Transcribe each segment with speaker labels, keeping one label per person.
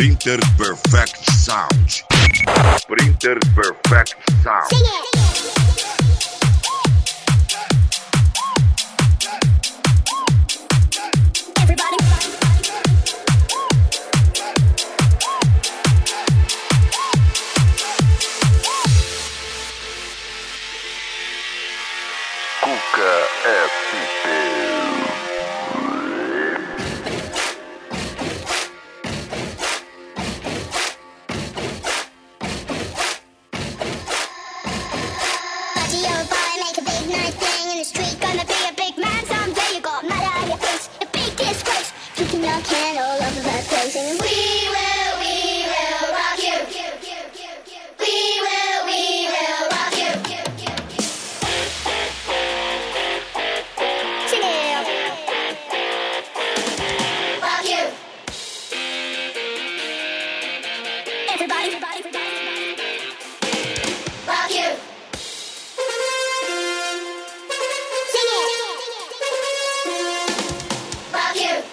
Speaker 1: Sprinter Perfect Sound. Sprinter Perfect Sound.
Speaker 2: Sing it. Everybody.
Speaker 1: Cuca FP.
Speaker 2: Candle of the place and we will rock you. We will rock you. Sing it. Rock you. Everybody. Rock you. Sing it. Rock you.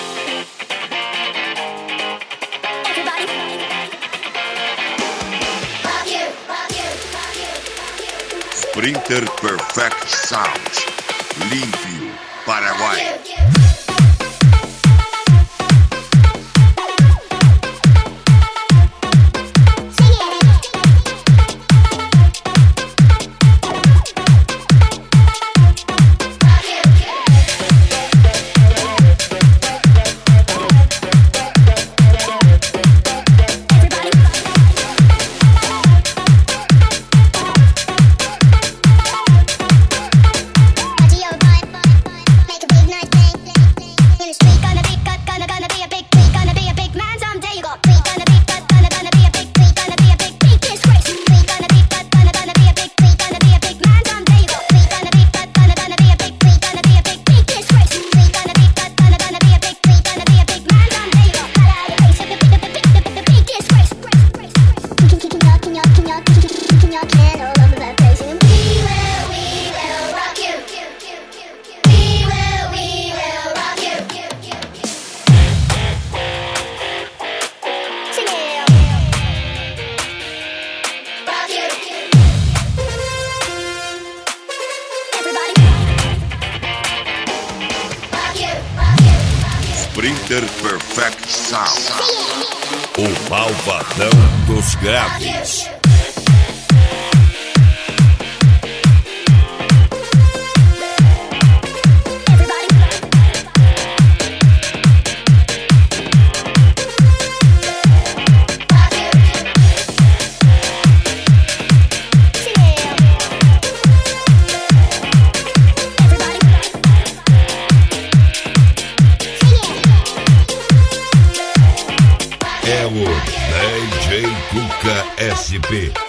Speaker 1: Sprinter Perfect Sound. Limpio, Paraguai. Sprinter Perfect Sound. O malvadão dos graves. É o DJ Cuca SP.